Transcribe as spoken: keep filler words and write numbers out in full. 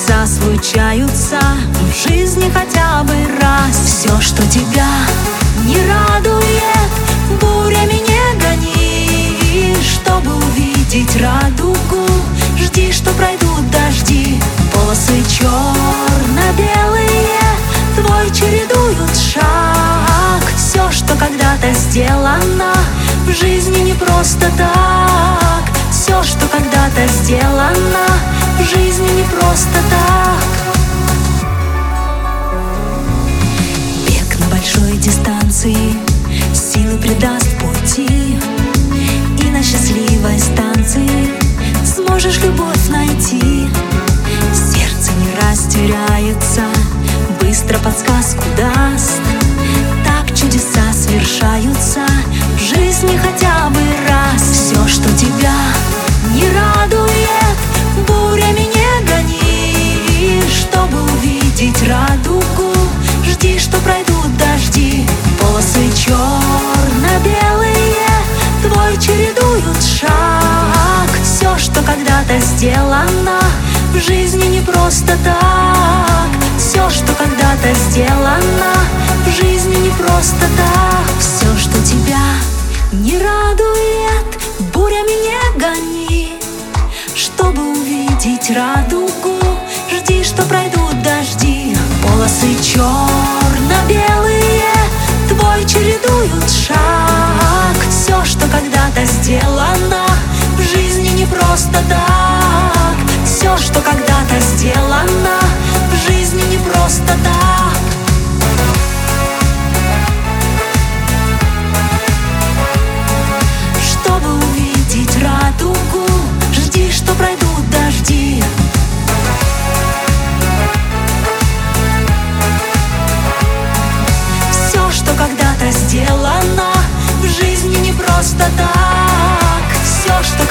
чудеса случаются в жизни хотя бы раз. Все, что тебя не радует, бурями не гони. Чтобы увидеть радугу, жди, что пройдут дожди. Полосы черно-белые твой чередуют шаг. Все, что когда-то сделано в жизни не просто так. Все, что когда-то сделано в жизни не просто так. Бег на большой дистанции силы придаст пути, и на счастливой станции сможешь любовь найти. Сердце не растеряется, быстро подсказку даст. Так чудеса свершаются в жизни хотя бы раз. Все, что тебя не радует, бурями не гони. Чтобы увидеть радугу, жди, что пройдут дожди. Полосы черно-белые твой чередуют шаг. Все, что когда-то сделано в жизни не просто так. Все, что когда-то сделано в жизни не просто так. Все, что тебя не радует, бурями не гони. Чтобы увидеть радугу, жди, что пройдут дожди. Полосы черно-белые твой чередуют шаг. Все, что когда-то сделано в жизни не просто так. Все, что когда-то сделано в жизни не просто так. Чтобы увидеть радугу, жди, что пройдут дожди. Все, что когда-то сделано в жизни не просто так. Все, что